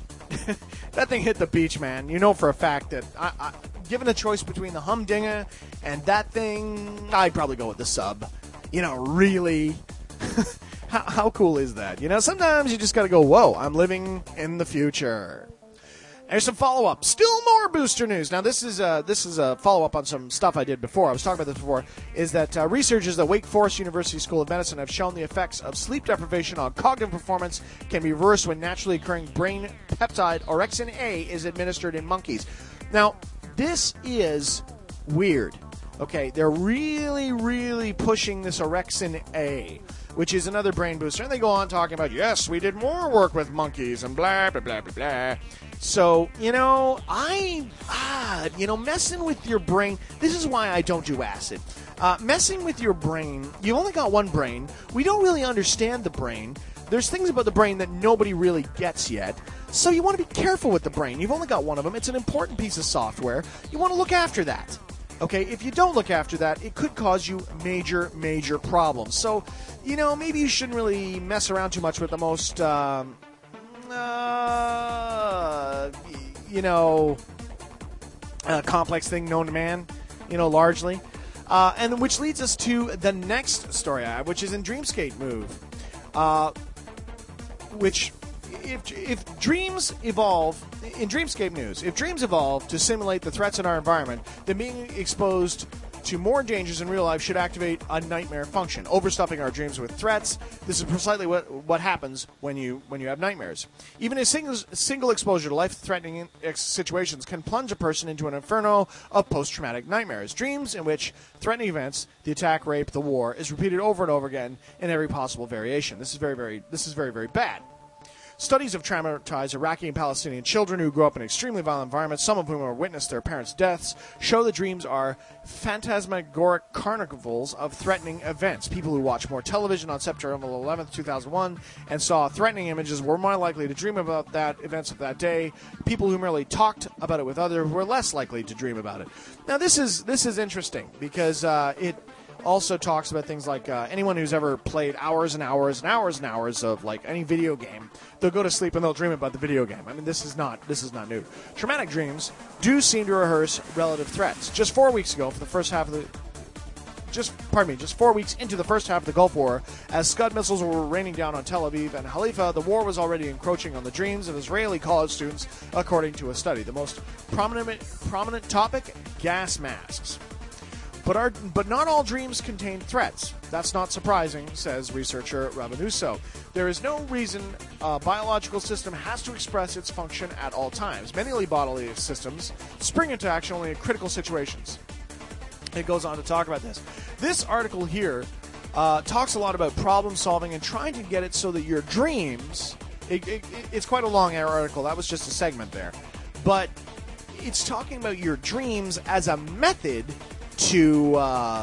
the beach, man, you know for a fact that given a choice between the Humdinger and that thing, I'd probably go with the Sub. Really, how cool is that? Sometimes you just got to go, whoa, I'm living in the future. There's some follow-up. Still more booster news. Now, this is a follow-up on some stuff I did before. I was talking about this before. Is that researchers at Wake Forest University School of Medicine have shown the effects of sleep deprivation on cognitive performance can be reversed when naturally occurring brain peptide orexin A is administered in monkeys. Now, this is weird. Okay, they're really, really pushing this orexin A, which is another brain booster. And they go on talking about, yes, we did more work with monkeys and blah, blah, blah, blah, blah. So, messing with your brain, this is why I don't do acid. Messing with your brain, you've only got one brain. We don't really understand the brain. There's things about the brain that nobody really gets yet. So you want to be careful with the brain. You've only got one of them. It's an important piece of software. You want to look after that. Okay, if you don't look after that, it could cause you major, major problems. So, maybe you shouldn't really mess around too much with the most, complex thing known to man, largely. And which leads us to the next story I have, which is in Dreamscape Move. Which, if dreams evolve, in Dreamscape News, if dreams evolve to simulate the threats in our environment, then being exposed to more dangers in real life should activate a nightmare function, overstuffing our dreams with threats. This is precisely what happens when you have nightmares. Even a single exposure to life-threatening situations can plunge a person into an inferno of post-traumatic nightmares. Dreams in which threatening events, the attack, rape, the war, is repeated over and over again in every possible variation. This is very, very bad. Studies have traumatized Iraqi and Palestinian children who grew up in extremely violent environments, some of whom have witnessed their parents' deaths, show that dreams are phantasmagoric carnivals of threatening events. People who watched more television on September 11th, 2001, and saw threatening images were more likely to dream about that events of that day. People who merely talked about it with others were less likely to dream about it. Now, this is interesting because it also talks about things like anyone who's ever played hours and hours and hours and hours of like any video game, they'll go to sleep and they'll dream about the video game. I mean, this is not new. Traumatic dreams do seem to rehearse relative threats. Just 4 weeks ago, for the first half of the just 4 weeks into the first half of the Gulf War, as Scud missiles were raining down on Tel Aviv and Haifa, the war was already encroaching on the dreams of Israeli college students, according to a study. The most prominent topic: gas masks. But not all dreams contain threats. That's not surprising, says researcher Rabanuso. There is no reason a biological system has to express its function at all times. Many bodily systems spring into action only in critical situations. It goes on to talk about this. This article here talks a lot about problem solving and trying to get it so that your dreams... It's quite a long article. That was just a segment there. But it's talking about your dreams as a method to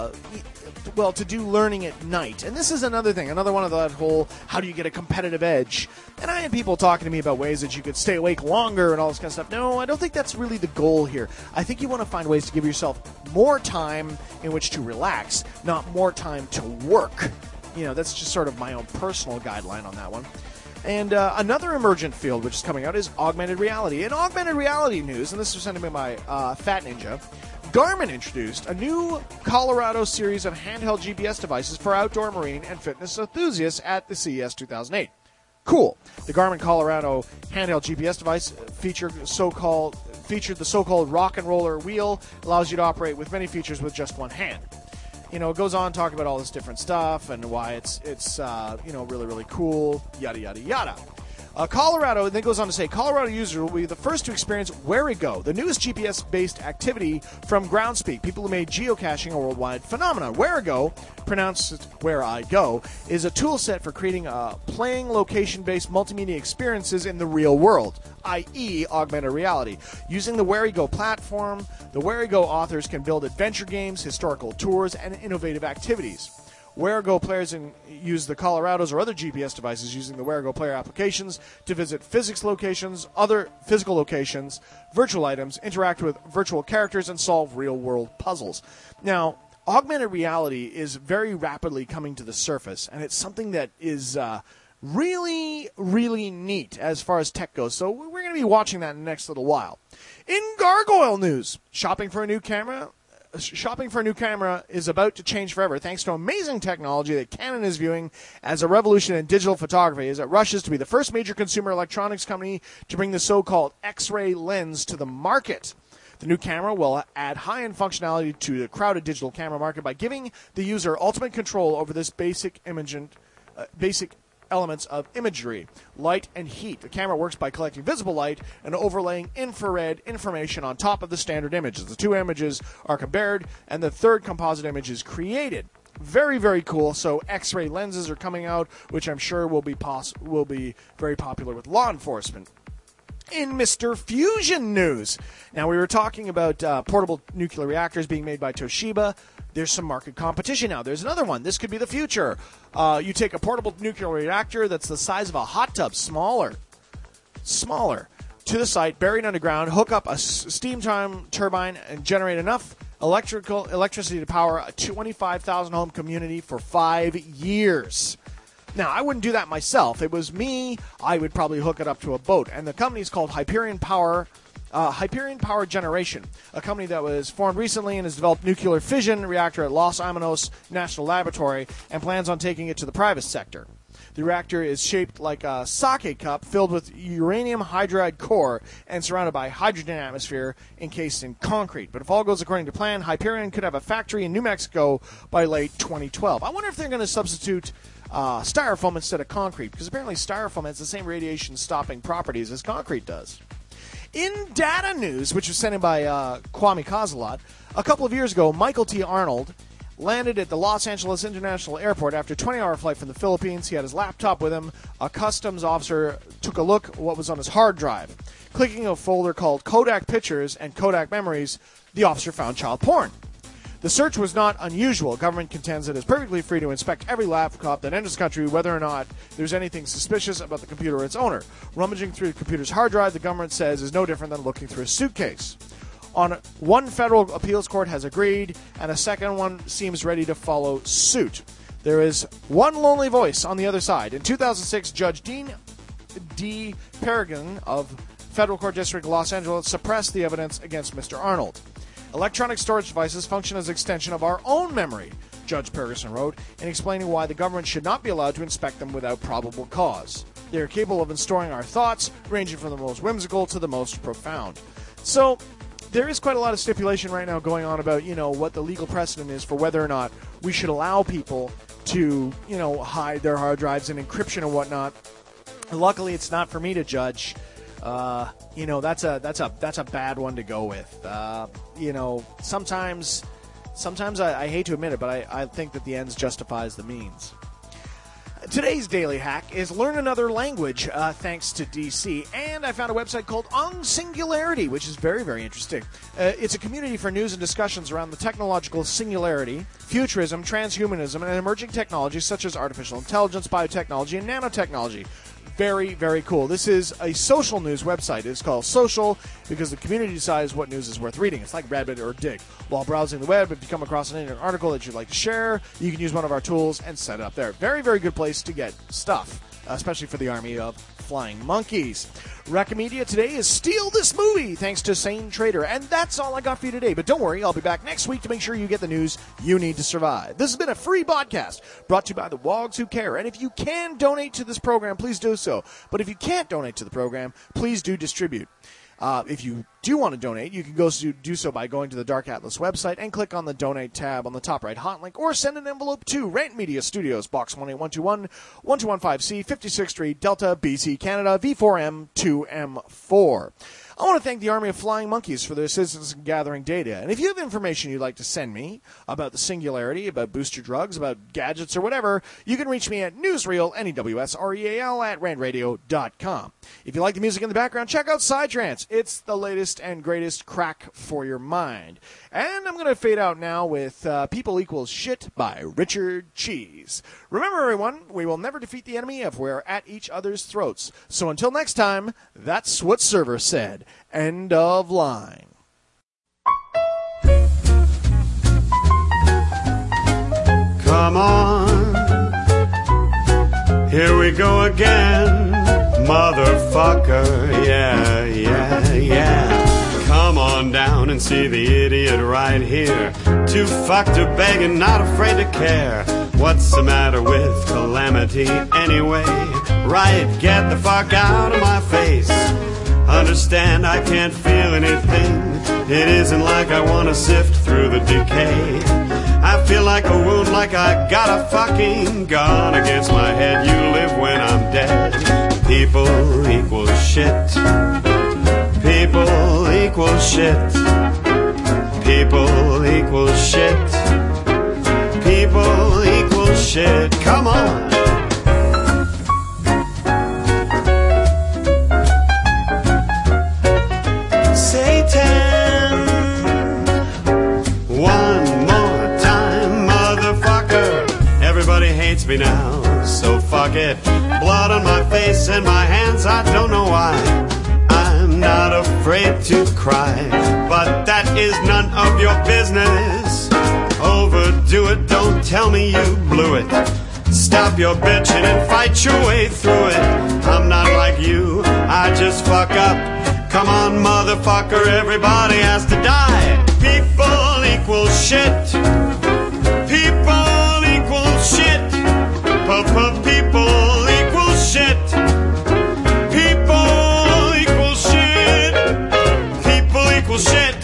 do learning at night. And this is another thing, another one of that whole how do you get a competitive edge. And I had people talking to me about ways that you could stay awake longer and all this kind of stuff. No, I don't think that's really the goal here. I think you want to find ways to give yourself more time in which to relax, not more time to work. You know, that's just sort of my own personal guideline on that one. And another emergent field which is coming out is augmented reality. In augmented reality news, and this was sent to me by Fat Ninja, Garmin introduced a new Colorado series of handheld GPS devices for outdoor marine and fitness enthusiasts at the CES 2008. Cool. The Garmin Colorado handheld GPS device featured the so-called rock and roller wheel, allows you to operate with many features with just one hand. You know, it goes on to talk about all this different stuff and why it's really, really cool, yada, yada, yada. Colorado, and then goes on to say, Colorado users will be the first to experience Wherigo, the newest GPS-based activity from Groundspeak, people who made geocaching a worldwide phenomenon. Wherigo, pronounced Where I Go, is a tool set for creating playing location-based multimedia experiences in the real world, i.e. augmented reality. Using the Wherigo platform, the Wherigo authors can build adventure games, historical tours, and innovative activities. Wherigo players use the Colorados or other GPS devices using the Wherigo player applications to visit physical locations, virtual items, interact with virtual characters, and solve real-world puzzles. Now, augmented reality is very rapidly coming to the surface, and it's something that is really, really neat as far as tech goes. So we're going to be watching that in the next little while. In Gargoyle news, shopping for a new camera is about to change forever thanks to amazing technology that Canon is viewing as a revolution in digital photography as it rushes to be the first major consumer electronics company to bring the so-called X-ray lens to the market. The new camera will add high-end functionality to the crowded digital camera market by giving the user ultimate control over this basic elements of imagery, light and heat. The camera works by collecting visible light and overlaying infrared information on top of the standard images. The two images are compared, and the third composite image is created. Very, very cool. So X-ray lenses are coming out, which I'm sure will be very popular with law enforcement. In Mr. Fusion news, now we were talking about portable nuclear reactors being made by Toshiba. There's some market competition now. There's another one. This could be the future. You take a portable nuclear reactor that's the size of a hot tub, smaller, to the site, buried underground, hook up a steam turbine, and generate enough electricity to power a 25,000 home community for 5 years. Now, I wouldn't do that myself. If it was me, I would probably hook it up to a boat. And the company is called Hyperion Power Generation, a company that was formed recently and has developed nuclear fission reactor at Los Alamos National Laboratory and plans on taking it to the private sector. The reactor is shaped like a sake cup filled with uranium hydride core and surrounded by hydrogen atmosphere encased in concrete. But if all goes according to plan, Hyperion could have a factory in New Mexico by late 2012. I wonder if they're going to substitute styrofoam instead of concrete, because apparently styrofoam has the same radiation-stopping properties as concrete does. In data news, which was sent in by Kwame Kozalot, a couple of years ago, Michael T. Arnold landed at the Los Angeles International Airport after a 20-hour flight from the Philippines. He had his laptop with him. A customs officer took a look at what was on his hard drive. Clicking a folder called Kodak Pictures and Kodak Memories, the officer found child porn. The search was not unusual. Government contends it is perfectly free to inspect every laptop that enters the country, whether or not there's anything suspicious about the computer or its owner. Rummaging through the computer's hard drive, the government says, is no different than looking through a suitcase. One federal appeals court has agreed, and a second one seems ready to follow suit. There is one lonely voice on the other side. In 2006, Judge Dean D. Peregrine of Federal Court District Los Angeles suppressed the evidence against Mr. Arnold. Electronic storage devices function as an extension of our own memory, Judge Peregrine wrote, in explaining why the government should not be allowed to inspect them without probable cause. They are capable of storing our thoughts, ranging from the most whimsical to the most profound. So, there is quite a lot of stipulation right now going on about, what the legal precedent is for whether or not we should allow people to, hide their hard drives and encryption and whatnot. And luckily, it's not for me to judge. That's a bad one to go with. Sometimes I hate to admit it, but I think that the ends justifies the means. Today's daily hack is learn another language, thanks to DC, and I found a website called On Singularity, which is very, very interesting. It's a community for news and discussions around the technological singularity, futurism, transhumanism, and emerging technologies such as artificial intelligence, biotechnology, and nanotechnology. Very, very cool. This is a social news website. It's called Social because the community decides what news is worth reading. It's like Reddit or Dig. While browsing the web, if you come across an internet article that you'd like to share, you can use one of our tools and set it up there. Very, very good place to get stuff, especially for the army of flying monkeys. Recomedia today is Steal This Movie, thanks to Sane Trader. And that's all I got for you today. But don't worry, I'll be back next week to make sure you get the news you need to survive. This has been a free podcast brought to you by the Wogs Who Care. And if you can donate to this program, please do so. But if you can't donate to the program, please do distribute. If you do want to donate, you can do so by going to the Dark Atlas website and click on the Donate tab on the top right hot link, or send an envelope to Rant Media Studios, Box 18121, 1215C, 56th Street, Delta, BC, Canada, V4M2M4. I want to thank the Army of Flying Monkeys for their assistance in gathering data. And if you have information you'd like to send me about the singularity, about booster drugs, about gadgets, or whatever, you can reach me at newsreel, NEWSREAL, at randradio.com. If you like the music in the background, check out Psytrance. It's the latest and greatest crack for your mind. And I'm going to fade out now with People Equals Shit by Richard Cheese. Remember, everyone, we will never defeat the enemy if we're at each other's throats. So until next time, that's what Server said. End of line. Come on, here we go again, motherfucker, yeah, yeah, yeah. Come on down and see the idiot right here, too fucked to beg and not afraid to care. What's the matter with calamity anyway? Right, get the fuck out of my face. Understand I can't feel anything. It isn't like I want to sift through the decay. I feel like a wound, like I got a fucking gun against my head. You live when I'm dead. People equal shit. People equal shit. People equal shit. People equal shit. Come on. Hates me now, so fuck it. Blood on my face and my hands, I don't know why. I'm not afraid to cry, but that is none of your business. Overdo it, don't tell me you blew it. Stop your bitching and fight your way through it. I'm not like you, I just fuck up. Come on, motherfucker, everybody has to die. People equal shit. People equal shit. People equal shit. People equal shit. People equal shit.